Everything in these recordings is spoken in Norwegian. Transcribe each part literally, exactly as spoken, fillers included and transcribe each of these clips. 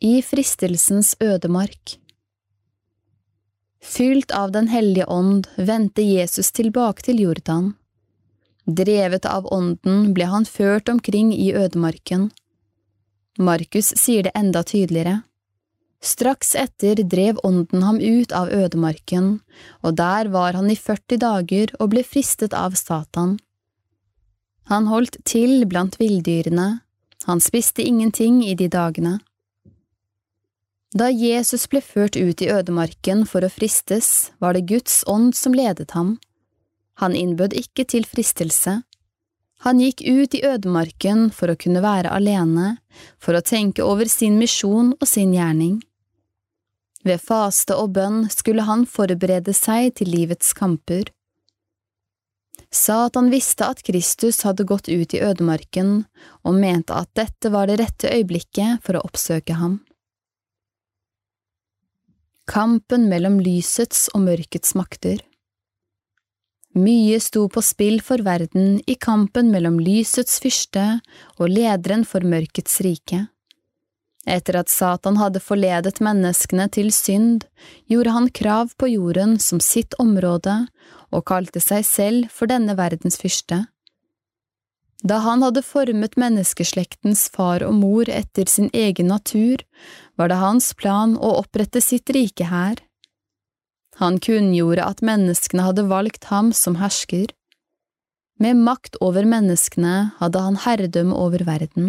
I fristelsens ødemark. Fylt av den hellige ånd vendte Jesus tilbake til Jordan. Drevet av ånden ble han ført omkring i ødemarken. Markus sier det enda tydeligere. Straks etter drev ånden ham ut av ødemarken, og der var han i førti dager og ble fristet av Satan. Han holdt til blant vilddyrene, han spiste ingenting i de dagene. Da Jesus ble ført ut i ødemarken for å fristes, var det Guds ånd som ledet ham. Han innbød ikke til fristelse. Han gikk ut i ødemarken for å kunne være alene, for å tenke over sin misjon og sin gjerning. Ved faste og bønn skulle han forberede seg til livets kamper. Satan visste at Kristus hadde gått ut i ødemarken, og mente at dette var det rette øyeblikket for å oppsøke ham. Kampen mellom lysets og mørkets makter. Mye sto på spill for verden i kampen mellom lysets fyrste og lederen for mørkets rike. Etter at Satan hadde forledet menneskene til synd, gjorde han krav på jorden som sitt område og kalte seg selv for denne verdens fyrste. Da han hadde formet menneskeslektens far og mor etter sin egen natur, var det hans plan å opprette sitt rike her. Han kunngjorde at menneskene hadde valgt ham som hersker. Med makt over menneskene hadde han herredømme over verden.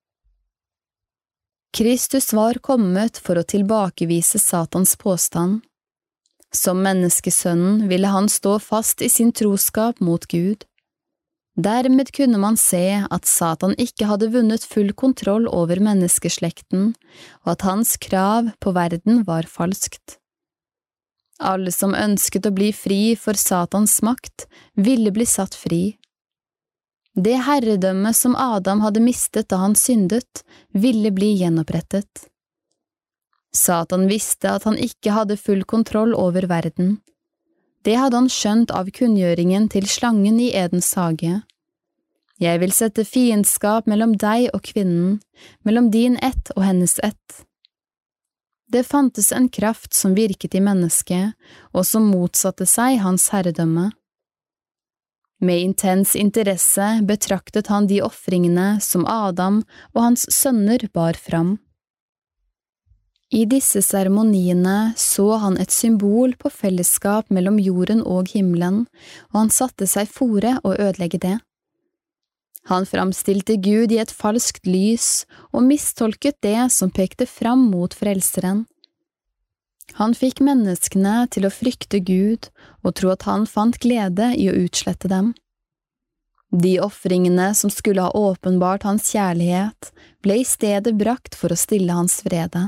Kristus var kommet for å tilbakevise Satans påstand. Som menneskesønnen ville han stå fast i sin troskap mot Gud. Dermed kunne man se at Satan ikke hadde vunnet full kontroll over menneskeslekten, og at hans krav på verden var falskt. Alle som ønsket å bli fri for Satans makt, ville bli satt fri. Det herredømme som Adam hadde mistet da han syndet, ville bli gjenopprettet. Satan visste at han ikke hadde full kontroll over verden. Det hadde han skjønt av kunngjøringen til slangen i Edens hage. Jeg vil sette fiendskap mellom deg og kvinnen, mellom din ett og hennes ett. Det fantes en kraft som virket i mennesket, og som motsatte seg hans herredømme. Med intens interesse betraktet han de offringene som Adam og hans sønner bar fram. I disse seremoniene så han et symbol på fellesskap mellom jorden og himmelen, og han satte seg fore å ødelegge det. Han framstilte Gud i et falskt lys og mistolket det som pekte fram mot frelseren. Han fikk menneskene til å frykte Gud og tro at han fant glede i å utslette dem. De offringene som skulle ha åpenbart hans kjærlighet, ble i stedet brakt for å stille hans vrede.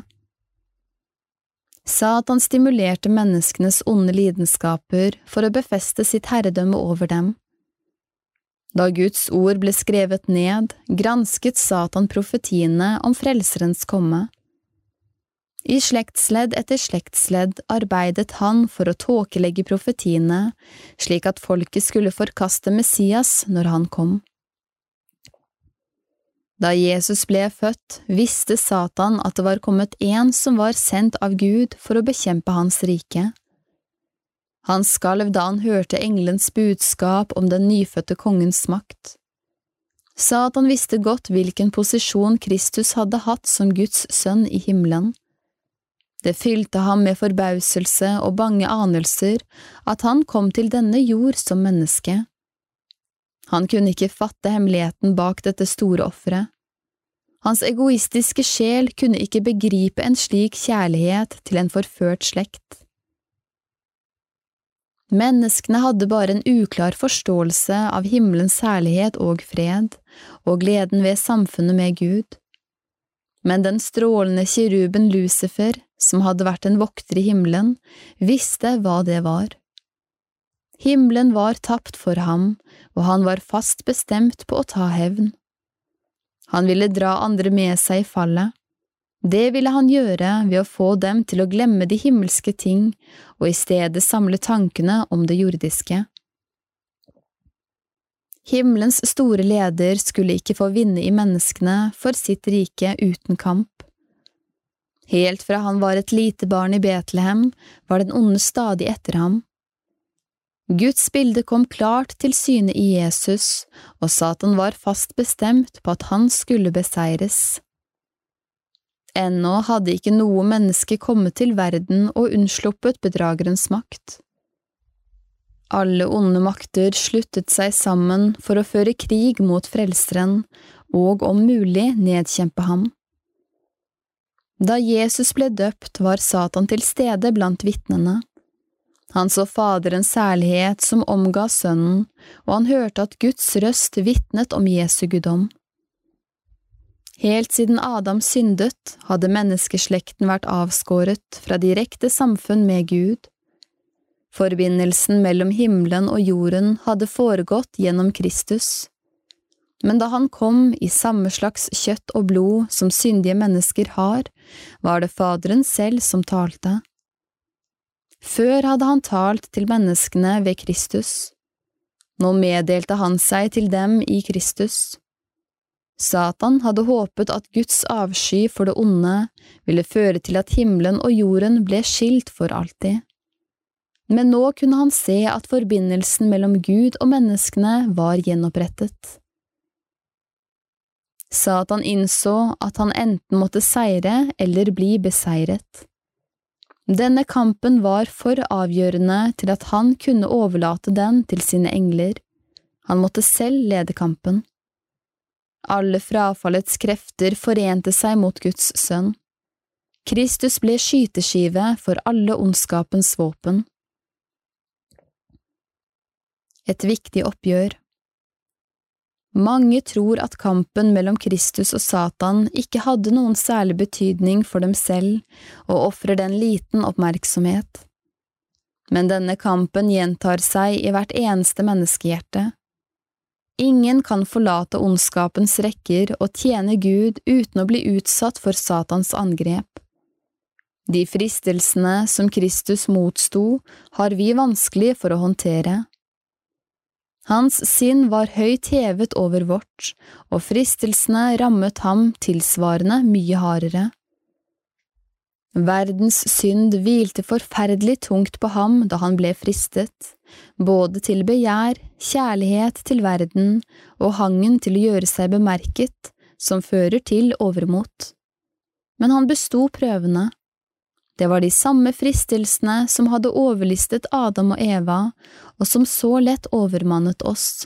Satan stimulerte menneskenes onde lidenskaper for å befeste sitt herredømme over dem. Da Guds ord ble skrevet ned, gransket Satan profetiene om frelserens komme. I slektsledd etter slektsledd arbeidet han for å tåkelegge profetiene, slik at folket skulle forkaste Messias når han kom. Da Jesus ble født, visste Satan at det var kommet en som var sendt av Gud for å bekjempe hans rike. Han skalv da han hørte engelens budskap om den nyfødte kongens makt. Satan visste godt hvilken posisjon Kristus hadde hatt som Guds sønn i himmelen. Det fylte ham med forbauselse og bange anelser at han kom til denne jord som menneske. Han kunne ikke fatte hemmeligheten bak dette store offeret. Hans egoistiske sjel kunne ikke begripe en slik kjærlighet til en forført slekt. Menneskene hadde bare en uklar forståelse av himmelens herlighet og fred, og gleden ved samfunnet med Gud. Men den strålende kiruben Lucifer, som hadde vært en vokter i himmelen, visste hva det var. Himmelen var tapt for ham, og han var fast bestemt på å ta hevn. Han ville dra andre med seg i fallet. Det ville han gjøre ved å få dem til å glemme de himmelske ting, og i stedet samle tankene om det jordiske. Himmelens store leder skulle ikke få vinne i menneskene for sitt rike uten kamp. Helt fra han var et lite barn i Betlehem, var den onde stadig etter ham. Guds bilde kom klart til syne i Jesus, og Satan var fast bestemt på at han skulle beseires. Ennå hadde ikke noe menneske kommet til verden og unnsluppet bedragerens makt. Alle onde makter sluttet seg sammen for å føre krig mot frelseren og om mulig nedkjempe ham. Da Jesus ble døpt, var Satan til stede blant vitnene. Han så Faderens herlighet som omga Sønnen, og han hørte at Guds røst vitnet om Jesu guddom. Helt siden Adam syndet, hadde menneskeslekten vært avskåret fra direkte samfunn med Gud. Forbindelsen mellom himmelen og jorden hadde foregått gjennom Kristus. Men da han kom i samme slags kjøtt og blod som syndige mennesker har, var det Faderen selv som talte. Før hadde han talt til menneskene ved Kristus. Nå meddelte han seg til dem i Kristus. Satan hadde håpet at Guds avsky for det onde ville føre til at himmelen og jorden ble skilt for alltid. Men nå kunne han se at forbindelsen mellom Gud og menneskene var gjenopprettet. Satan innså at han enten måtte seire eller bli beseiret. Denne kampen var for avgjørende til at han kunne overlate den til sine engler. Han måtte selv lede kampen. Alle frafallets krefter forente seg mot Guds sønn. Kristus ble skyteskive for alle ondskapens våpen. Et viktig oppgjør. Mange tror at kampen mellom Kristus og Satan ikke hadde noen særlig betydning for dem selv, og offrer den liten oppmerksomhet. Men denne kampen gjentar seg i hvert eneste menneskehjerte. Ingen kan forlate ondskapens rekker og tjene Gud uten å bli utsatt for Satans angrep. De fristelsene som Kristus motsto, har vi vanskelig for å håndtere. Hans sinn var høyt hevet over vårt, og fristelsene rammet ham tilsvarende mye hardere. Verdens synd hvilte forferdelig tungt på ham da han ble fristet, både til begjær, kjærlighet til verden og hangen til å gjøre seg bemerket, som fører til overmot. Men han besto prøvene. Det var de samme fristelsene som hadde overlistet Adam og Eva, og som så lett overmannet oss.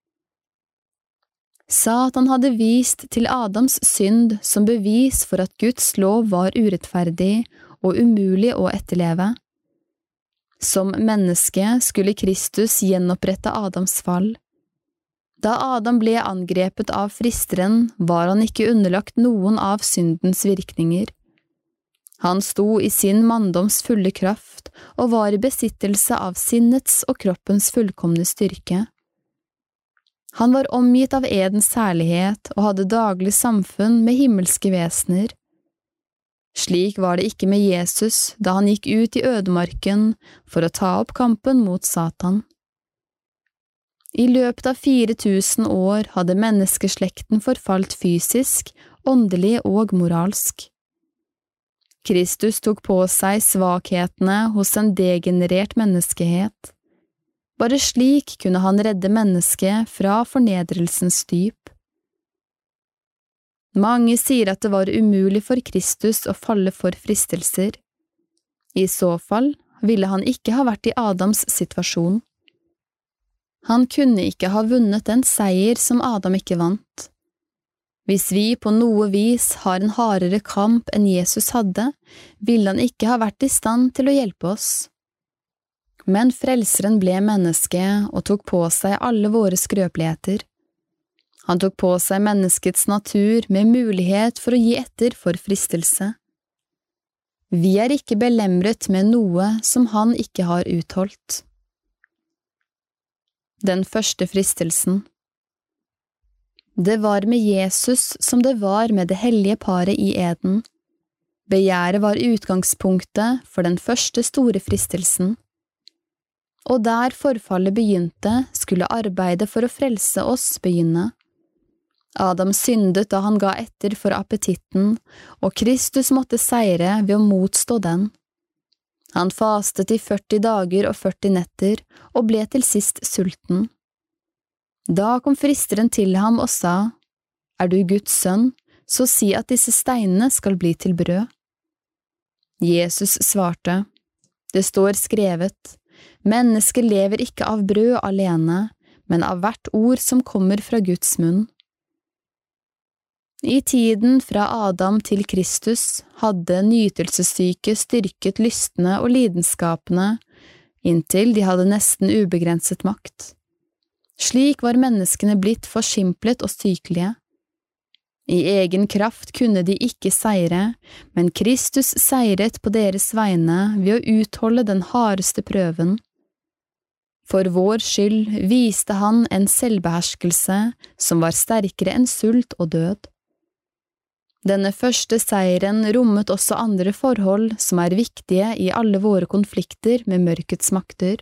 Satan hadde vist til Adams synd som bevis for at Guds lov var urettferdig og umulig å etterleve. Som menneske skulle Kristus gjenopprette Adams fall. Da Adam ble angrepet av fristeren, var han ikke underlagt noen av syndens virkninger. Han sto i sin manndoms fulle kraft og var i besittelse av sinnets og kroppens fullkomne styrke. Han var omgitt av Edens herlighet og hadde daglig samfunn med himmelske vesener. Slik var det ikke med Jesus da han gikk ut i ødemarken for å ta opp kampen mot Satan. I løpet av fire tusen år hadde menneskeslekten forfalt fysisk, åndelig og moralsk. Kristus tok på seg svakhetene hos en degenerert menneskehet. Bare slik kunne han redde mennesket fra fornedrelsens dyp. Mange sier at det var umulig for Kristus å falle for fristelser. I så fall ville han ikke ha vært i Adams situasjon. Han kunne ikke ha vunnet en seier som Adam ikke vant. Hvis vi på noe vis har en hardere kamp enn Jesus hadde, ville han ikke ha vært i stand til å hjelpe oss. Men frelseren ble menneske og tok på seg alle våre skrøpeligheter. Han tok på seg menneskets natur med mulighet for å gi etter for fristelse. Vi er ikke belemret med noe som han ikke har utholdt. Den første fristelsen. Det var med Jesus som det var med det hellige paret i Eden. Begjæret var utgangspunktet for den første store fristelsen. Og der forfallet begynte, skulle arbeidet for å frelse oss begynne. Adam syndet da han ga etter for appetitten, og Kristus måtte seire ved å motstå den. Han fastet i førti dager og førti netter, og ble til sist sulten. Da kom fristeren til ham og sa, «Er du Guds sønn, så si at disse steinene skal bli til brød.» Jesus svarte, «Det står skrevet, mennesket lever ikke av brød alene, men av hvert ord som kommer fra Guds munn.» I tiden fra Adam til Kristus hadde nytelsessyke styrket lystne og lidenskapene, inntil de hadde nesten ubegrenset makt. Slik var menneskene blitt forsimplet og sykelige. I egen kraft kunne de ikke seire, men Kristus seiret på deres vegne ved å utholde den hardeste prøven. For vår skyld viste han en selvbeherskelse som var sterkere enn sult og død. Denne første seieren rommet også andre forhold som er viktige i alle våre konflikter med mørkets makter.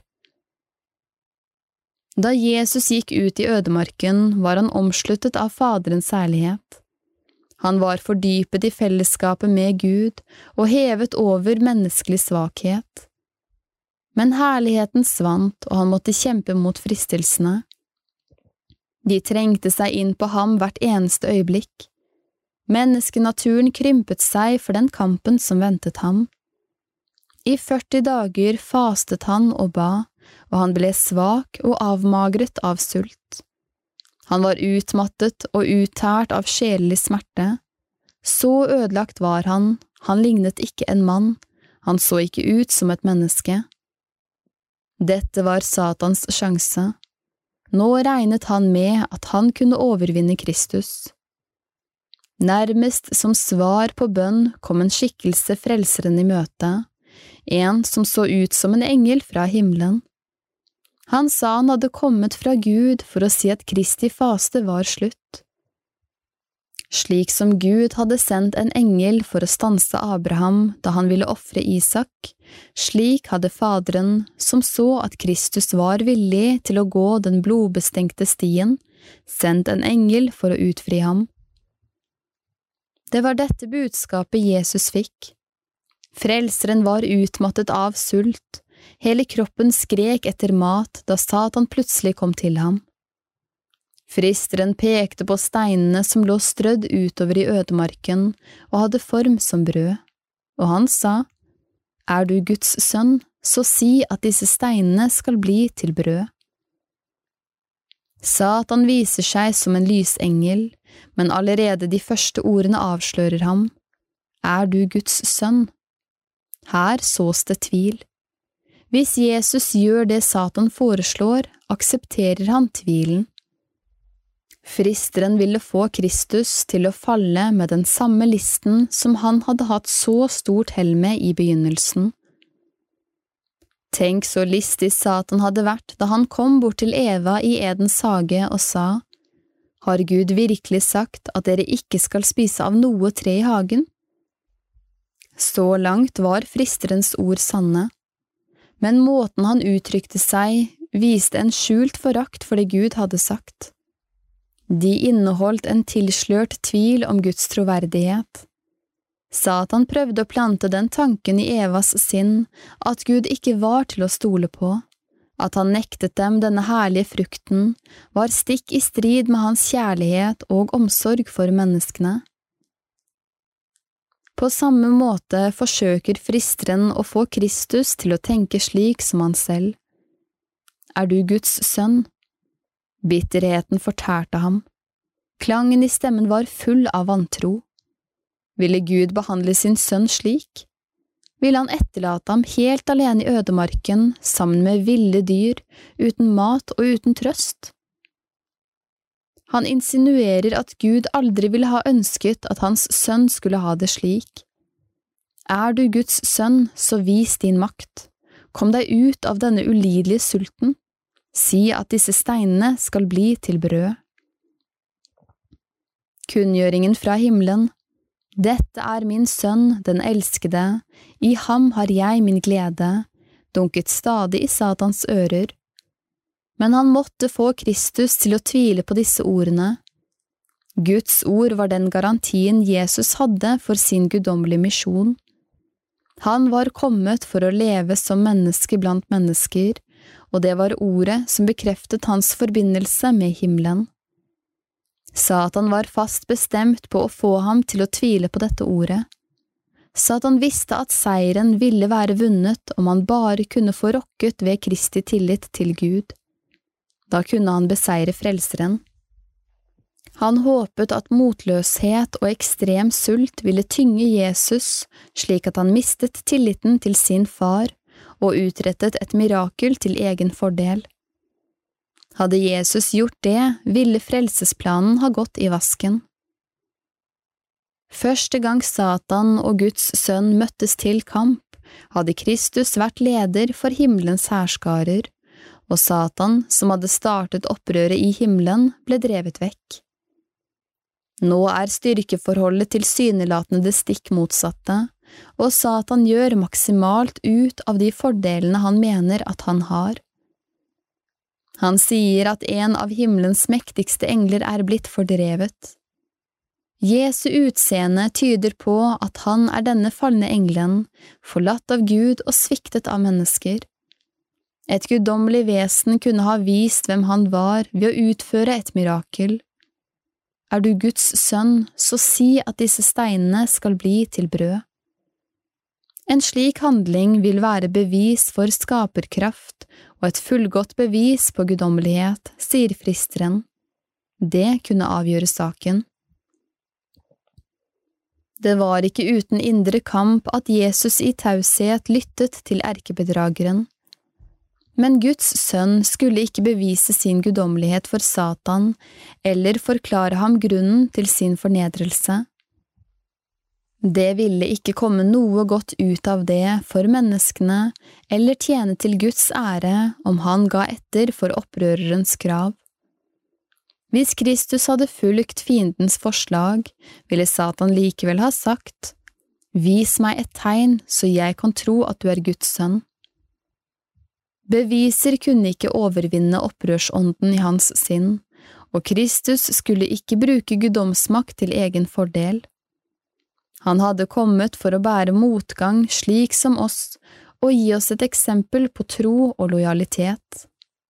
Da Jesus gikk ut i ødemarken, var han omsluttet av Faderens herlighet. Han var fordypet i fellesskapet med Gud og hevet over menneskelig svakhet. Men herligheten svant, og han måtte kjempe mot fristelsene. De trengte seg inn på ham hvert eneste øyeblikk. Menneskenaturen krympet seg for den kampen som ventet ham. I førti dager fastet han og ba, og han ble svak og avmagret av sult. Han var utmattet og uttært av sjelelig smerte. Så ødelagt var han, han lignet ikke en mann, han så ikke ut som et menneske. Dette var Satans sjanse. Nå regnet han med at han kunne overvinne Kristus. Nærmest som svar på bønn kom en skikkelse frelseren i møte, en som så ut som en engel fra himmelen. Han sa han hadde kommet fra Gud for å si at Kristi faste var slutt. Slik som Gud hadde sendt en engel for å stanse Abraham da han ville offre Isak, slik hadde Faderen, som så at Kristus var villig til å gå den blodbestengte stien, sendt en engel for å utfri ham. Det var dette budskapet Jesus fikk. Frelseren var utmattet av sult, hele kroppen skrek etter mat da Satan plutselig kom til ham. Fristeren pekte på steinene som lå strødd utover i ødemarken og hadde form som brød, og han sa, «Er du Guds sønn, så si at disse steinene skal bli til brød.» Satan viser seg som en lysengel, men allerede de første ordene avslører ham. «Er du Guds sønn?» Her sås det tvil. Hvis Jesus gjør det Satan foreslår, aksepterer han tvilen. Fristeren ville få Kristus til å falle med den samme listen som han hadde hatt så stort hell med i begynnelsen. Tenk så listig Satan hadde vært da han kom bort til Eva i Edens hage og sa, «Har Gud virkelig sagt at dere ikke skal spise av noe tre i hagen?» Så langt var fristerens ord sanne, men måten han uttrykte seg viste en skjult forakt for det Gud hadde sagt. De inneholdt en tilslørt tvil om Guds troverdighet. Satan prøvde å plante den tanken i Evas sinn at Gud ikke var til å stole på. At han nektet dem denne herlige frukten, var stikk i strid med hans kjærlighet og omsorg for menneskene. På samme måte forsøker fristeren å få Kristus til å tenke slik som han selv. Er du Guds sønn? Bitterheten fortærte ham. Klangen i stemmen var full av vantro. Ville Gud behandle sin sønn slik? Ville han etterlate ham helt alene i ødemarken, sammen med ville dyr, uten mat og uten trøst? Han insinuerer at Gud aldri ville ha ønsket at hans sønn skulle ha det slik. Er du Guds sønn, så vis din makt. Kom deg ut av denne ulidelige sulten. Si at disse steinene skal bli til brød. Kunngjøringen fra himmelen. Dette er min sønn, den elskede, i ham har jeg min glede, dunket stadig i Satans ører. Men han måtte få Kristus til å tvile på disse ordene. Guds ord var den garantien Jesus hadde for sin guddommelige misjon. Han var kommet for å leve som menneske blant mennesker, og det var ordet som bekreftet hans forbindelse med himmelen. Satan var fast bestemt på å få ham til å tvile på dette ordet. Satan visste at seieren ville være vunnet om han bare kunne få rokket ved Kristi tillit til Gud. Da kunne han beseire frelseren. Han håpet at motløshet og ekstrem sult ville tynge Jesus, slik at han mistet tilliten til sin far og utrettet et mirakel til egen fordel. Hadde Jesus gjort det, ville frelsesplanen ha gått i vasken. Første gang Satan og Guds sønn møttes til kamp, hadde Kristus vært leder for himmelens hærskarer, og Satan, som hadde startet opprøret i himmelen, ble drevet vekk. Nå er styrkeforholdet tilsynelatende det stikk motsatte, og Satan gjør maksimalt ut av de fordelene han mener at han har. Han sier at en av himmelens mektigste engler er blitt fordrevet. Jesu utseende tyder på at han er denne falne engelen, forlatt av Gud og sviktet av mennesker. Et guddommelig vesen kunne ha vist hvem han var ved å utføre et mirakel. Er du Guds sønn, så si at disse steinene skal bli til brød. En slik handling vil være bevis for skaperkraft og et fullgodt bevis på guddommelighet, sier fristeren. Det kunne avgjøre saken. Det var ikke uten indre kamp at Jesus i taushet lyttet til erkebedrageren. Men Guds sønn skulle ikke bevise sin guddommelighet for Satan, eller forklare ham grunnen til sin fornedrelse. Det ville ikke komme noe godt ut av det for menneskene, eller tjene til Guds ære om han ga etter for opprørerens krav. Hvis Kristus hadde fulgt fiendens forslag, ville Satan likevel ha sagt, «Vis meg et tegn, så jeg kan tro at du er Guds sønn.» Beviser kunne ikke overvinne opprørsånden i hans sinn, og Kristus skulle ikke bruke guddomsmakt til egen fordel. Han hadde kommet for å bære motgang slik som oss, og gi oss et eksempel på tro og lojalitet.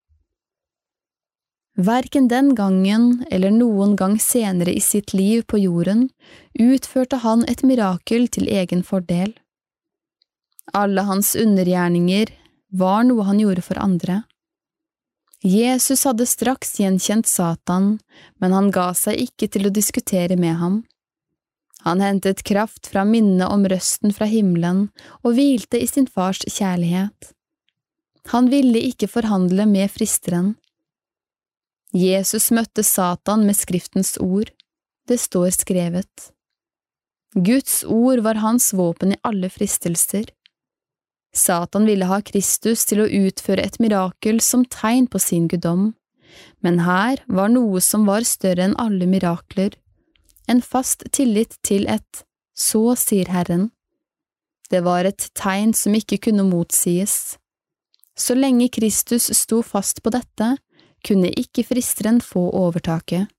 Hverken den gangen eller noen gang senere i sitt liv på jorden utførte han et mirakel til egen fordel. Alle hans undergjerninger var noe han gjorde for andre. Jesus hadde straks gjenkjent Satan, men han ga seg ikke til å diskutere med ham. Han hentet kraft fra minnet om røsten fra himmelen og hvilte i sin fars kjærlighet. Han ville ikke forhandle med fristeren. Jesus møtte Satan med skriftens ord. Det står skrevet. Guds ord var hans våpen i alle fristelser. Satan ville ha Kristus til å utføre et mirakel som tegn på sin guddom, men her var noe som var større enn alle mirakler, en fast tillit til et «så sier Herren». Det var et tegn som ikke kunne motsies. Så lenge Kristus sto fast på dette, kunne ikke fristeren få overtaket.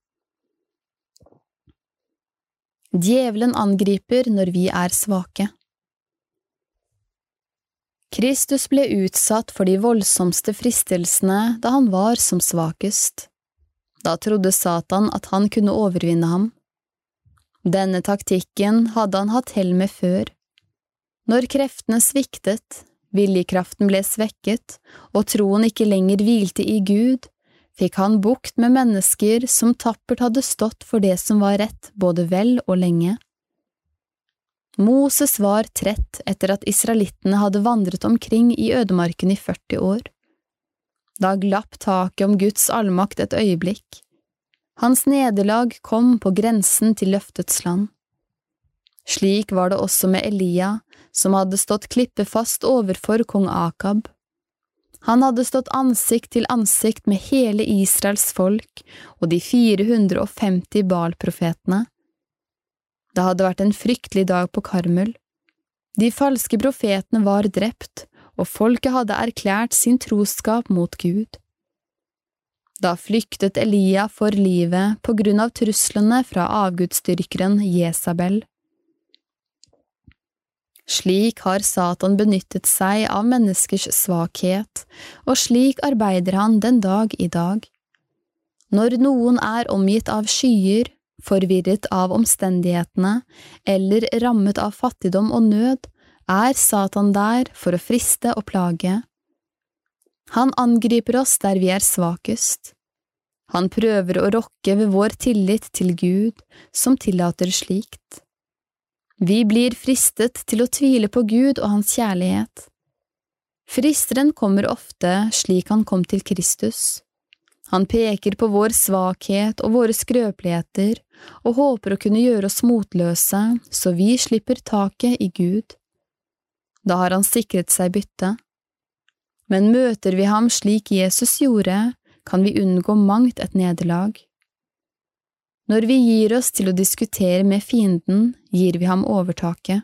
Djevelen angriper når vi er svake. Kristus ble utsatt for de voldsomste fristelsene da han var som svakest. Da trodde Satan at han kunne overvinne ham. Denne taktikken hadde han hatt hell med før. Når kreftene sviktet, viljekraften ble svekket, og troen ikke lenger hvilte i Gud, fikk han bukt med mennesker som tappert hadde stått for det som var rett både vel og lenge. Moses var trett etter at israelittene hadde vandret omkring i ødemarken i førti år. Da glapp taket om Guds allmakt et øyeblikk. Hans nederlag kom på grensen til løftets land. Slik var det også med Elia, som hadde stått klippefast overfor kong Akab. Han hadde stått ansikt til ansikt med hele Israels folk og de fire hundre og femti Baal-profetene. Det hadde vært en fryktelig dag på Karmel. De falske profetene var drept, og folket hadde erklært sin troskap mot Gud. Da flyktet Elia for livet på grunn av truslene fra avgudsdyrkeren Jesabel. Slik har Satan benyttet seg av menneskers svakhet, og slik arbeider han den dag i dag. Når noen er omgitt av skyer, forvirret av omstendighetene, eller rammet av fattigdom og nød, er Satan der for å friste og plage. Han angriper oss der vi er svakest. Han prøver å rokke ved vår tillit til Gud, som tillater slikt. Vi blir fristet til å tvile på Gud og hans kjærlighet. Fristeren kommer ofte slik han kom til Kristus. Han peker på vår svakhet og våre skrøpeligheter, og håper å kunne gjøre oss motløse, så vi slipper taket i Gud. Da har han sikret seg bytte. Men møter vi ham slik Jesus gjorde, kan vi unngå mangt et nederlag. Når vi gir oss til å diskutere med fienden, gir vi ham overtaket.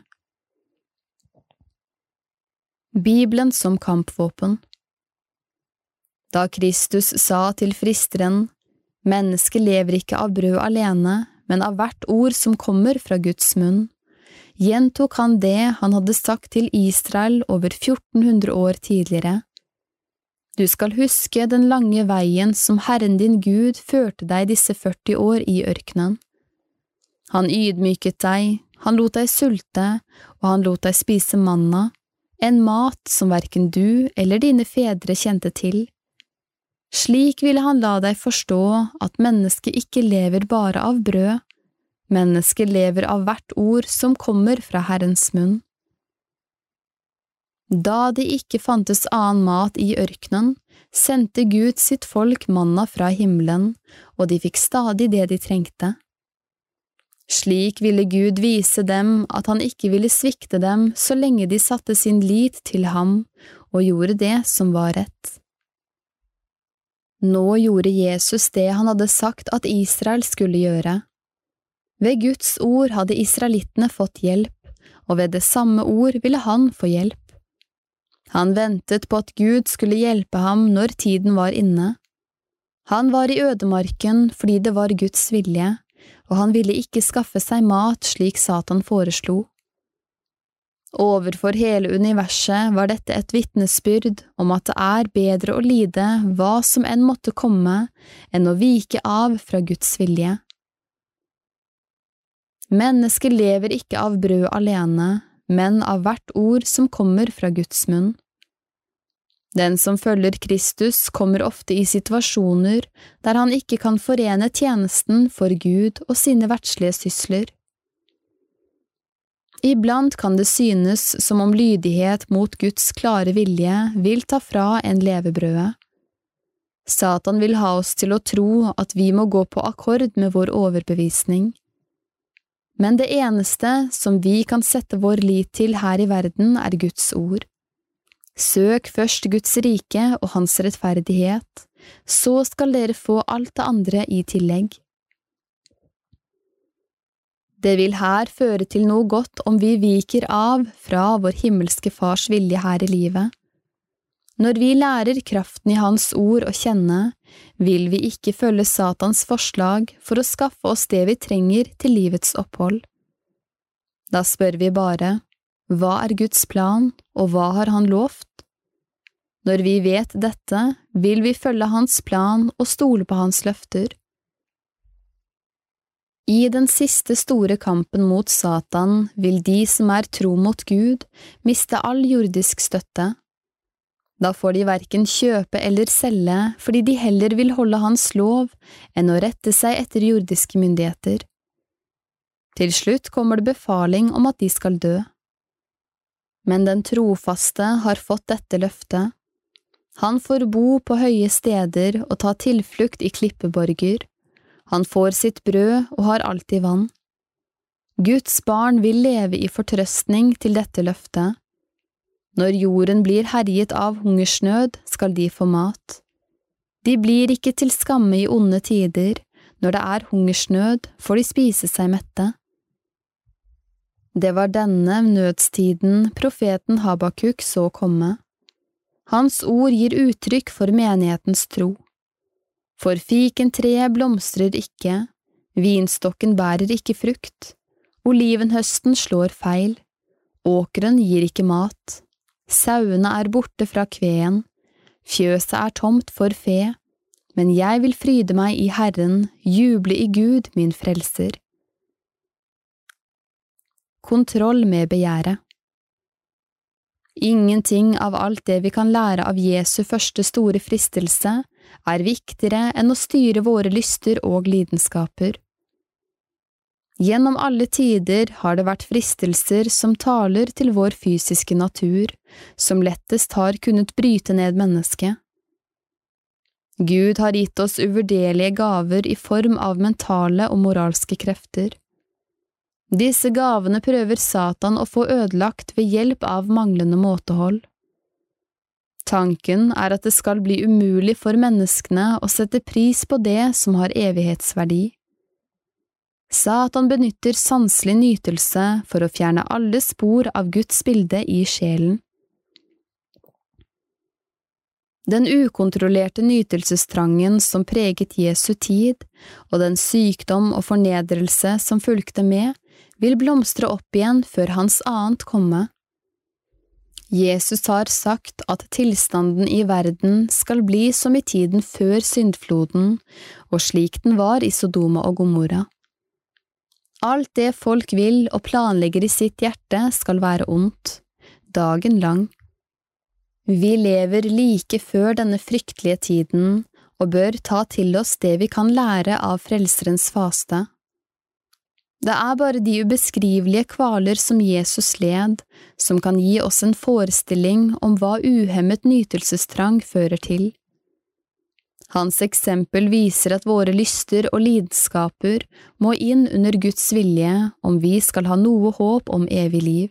Bibelen som kampvåpen. Da Kristus sa til fristeren, «Mennesket lever ikke av brød alene, men av hvert ord som kommer fra Guds munn», gjentok han det han hadde sagt til Israel over fjorten hundre år tidligere. Du skal huske den lange veien som Herren din Gud førte deg disse førti år i ørkenen. Han ydmyket deg, han lot deg sulte, og han lot deg spise manna, en mat som hverken du eller dine fedre kjente til. Slik ville han la deg forstå at mennesket ikke lever bare av brød, mennesket lever av hvert ord som kommer fra Herrens munn. Da det ikke fantes annen mat i ørkenen, sendte Gud sitt folk manna fra himmelen, og de fikk stadig det de trengte. Slik ville Gud vise dem at han ikke ville svikte dem så lenge de satte sin lit til ham og gjorde det som var rett. Nå gjorde Jesus det han hadde sagt at Israel skulle gjøre. Ved Guds ord hadde israelittene fått hjelp, og ved det samme ord ville han få hjelp. Han ventet på at Gud skulle hjelpe ham når tiden var inne. Han var i ødemarken fordi det var Guds vilje, og han ville ikke skaffe seg mat slik Satan foreslo. Overfor hele universet var dette et vitnesbyrd om at det er bedre å lide hva som enn måtte komme, enn å vike av fra Guds vilje. Mennesket lever ikke av brød alene, men av hvert ord som kommer fra Guds munn. Den som følger Kristus kommer ofte i situasjoner der han ikke kan forene tjenesten for Gud og sine verdslige sysler. Iblant kan det synes som om lydighet mot Guds klare vilje vil ta fra en levebrødet. Satan vil ha oss til å tro at vi må gå på akkord med vår overbevisning. Men det eneste som vi kan sette vår lit til her i verden er Guds ord. Søk først Guds rike og hans rettferdighet, så skal dere få alt det andre i tillegg. Det vil her føre til noe godt om vi viker av fra vår himmelske fars vilje her i livet. Når vi lærer kraften i hans ord å kjenne, vil vi ikke følge Satans forslag for å skaffe oss det vi trenger til livets opphold. Da spør vi bare, hva er Guds plan, og hva har han lovt? Når vi vet dette, vil vi følge hans plan og stole på hans løfter. I den siste store kampen mot Satan vil de som er tro mot Gud, miste all jordisk støtte. Da får de hverken kjøpe eller selge, fordi de heller vil holde hans lov enn å rette seg etter jordiske myndigheter. Til slutt kommer det befaling om at de skal dø. Men den trofaste har fått dette løftet. Han får bo på høye steder og ta tilflukt i klippeborger. Han får sitt brød og har alltid vann. Guds barn vil leve i fortrøstning til dette løftet. Når jorden blir herjet av hungersnød, skal de få mat. De blir ikke til skamme i onde tider. Når det er hungersnød, får de spise seg mette. Det var denne nødstiden profeten Habakuk så komme. Hans ord gir uttrykk for menighetens tro. For fikentreet blomstrer ikke, vinstokken bærer ikke frukt, olivenhøsten slår feil, åkeren gir ikke mat, sauene er borte fra kveen, fjøset er tomt for fe, men jeg vil fryde meg i Herren, juble i Gud min frelser. Kontroll med begjæret. Ingenting av alt det vi kan lære av Jesu første store fristelse er viktigere enn å styre våre lyster og lidenskaper. Gjennom alle tider har det vært fristelser som taler til vår fysiske natur, som lettest har kunnet bryte ned mennesket. Gud har gitt oss uvurderlige gaver i form av mentale og moralske krefter. Disse gavene prøver Satan å få ødelagt ved hjelp av manglende måtehold. Tanken er at det skal bli umulig for menneskene å sette pris på det som har evighetsverdi. Satan benytter sanselig nytelse for å fjerne alle spor av Guds bilde i sjelen. Den ukontrollerte nytelsestrangen som preget Jesu tid, og den sykdom og fornedrelse som fulgte med, vil blomstre opp igjen før hans annet komme. Jesus har sagt at tilstanden i verden skal bli som i tiden før syndfloden, og slik den var i Sodoma og Gomorra. Alt det folk vil og planlegger i sitt hjerte skal være ondt, dagen lang. Vi lever like før denne fryktelige tiden, og bør ta til oss det vi kan lære av Frelserens faste. Det er bare de ubeskrivelige kvaler som Jesus led, som kan gi oss en forestilling om hva uhemmet nytelsestrang fører til. Hans eksempel viser at våre lyster og lidenskaper må inn under Guds vilje om vi skal ha noe håp om evig liv.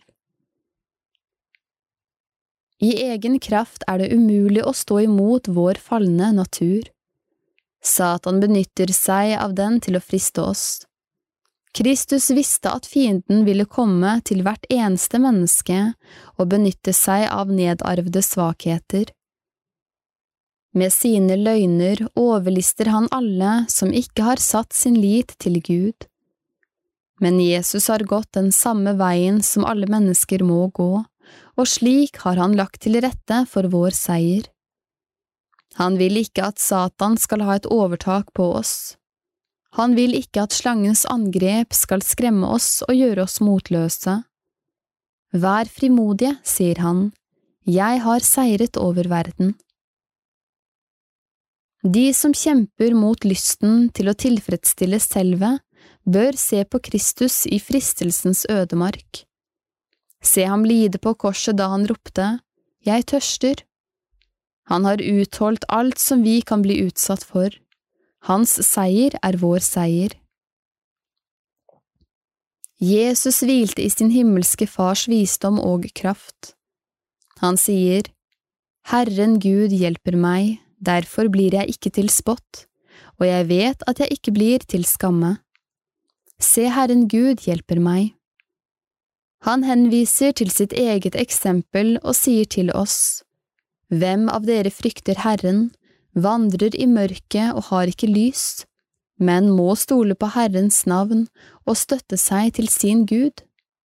I egen kraft er det umulig å stå imot vår falne natur. Satan benytter seg av den til å friste oss. Kristus visste at fienden ville komme til hvert eneste menneske og benytte seg av nedarvede svakheter. Med sine løgner overlister han alle som ikke har satt sin lit til Gud. Men Jesus har gått den samme veien som alle mennesker må gå, og slik har han lagt til rette for vår seier. Han vil ikke at Satan skal ha et overtak på oss. Han vil ikke at slangens angrep skal skremme oss og gjøre oss motløse. Vær frimodige, sier han, jeg har seiret over verden. De som kjemper mot lysten til å tilfredsstille selve, bør se på Kristus i fristelsens ødemark. Se ham lide på korset da han ropte, «Jeg tørster». Han har utholdt alt som vi kan bli utsatt for. Hans seier er vår seier. Jesus hvilte i sin himmelske fars visdom og kraft. Han sier, «Herren Gud hjelper meg, derfor blir jeg ikke til spott, og jeg vet at jeg ikke blir til skamme. Se, Herren Gud hjelper meg.» Han henviser til sitt eget eksempel og sier til oss, «Hvem av dere frykter Herren, vandrer i mørket og har ikke lys, men må stole på Herrens navn og støtte seg til sin Gud?»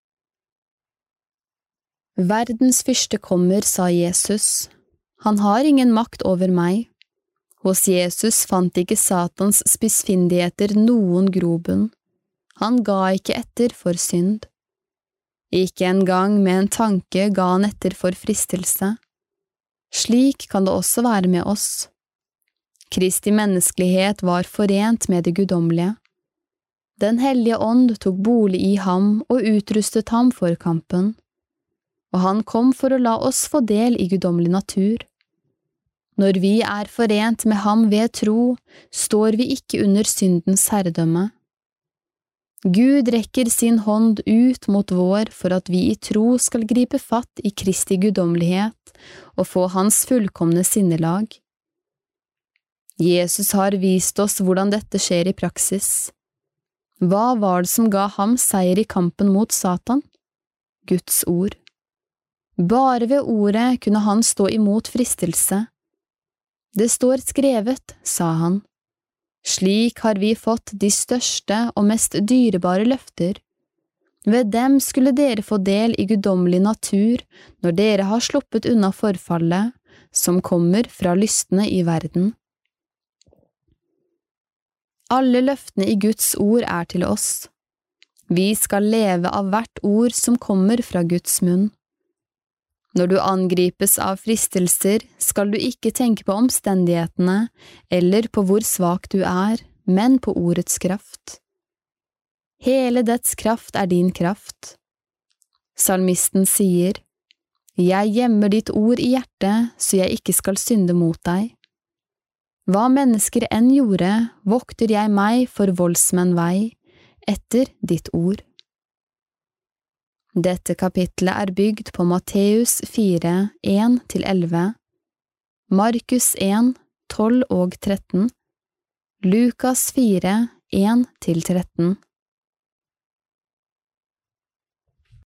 Verdens fyrste kommer, sa Jesus. Han har ingen makt over meg. Hos Jesus fant ikke Satans spissfindigheter noen grobunn. Han ga ikke etter for synd. Ikke engang med en tanke ga han etter for fristelse. Slik kan det også være med oss. Kristi menneskelighet var forent med det guddommelige. Den hellige ånd tok bolig i ham og utrustet ham for kampen. Og han kom for å la oss få del i guddommelig natur. Når vi er forent med ham ved tro, står vi ikke under syndens herredømme. Gud rekker sin hånd ut mot vår for at vi i tro skal gripe fatt i Kristi guddommelighet og få hans fullkomne sinnelag. Jesus har vist oss hvordan dette skjer i praksis. Hva var det som ga ham seier i kampen mot Satan? Guds ord. Bare ved ordet kunne han stå imot fristelse. Det står skrevet, sa han, Slik har vi fått de største og mest dyrebare løfter. Ved dem skulle dere få del i guddommelig natur når dere har sluppet unna forfallet, som kommer fra lystne i verden. Alle løftene i Guds ord er til oss. Vi skal leve av hvert ord som kommer fra Guds munn. Når du angripes av fristelser, skal du ikke tenke på omstendighetene eller på hvor svak du er, men på ordets kraft. Hele dets kraft er din kraft. Salmisten sier, «Jeg gjemmer ditt ord i hjertet, så jeg ikke skal synde mot deg. Hva mennesker enn gjorde, vokter jeg meg for voldsmenn vei, etter ditt ord.» Dette kapitlet er bygd på Matteus fire, en til elleve, Markus en, tolv og tretten, Lukas fire, en til tretten.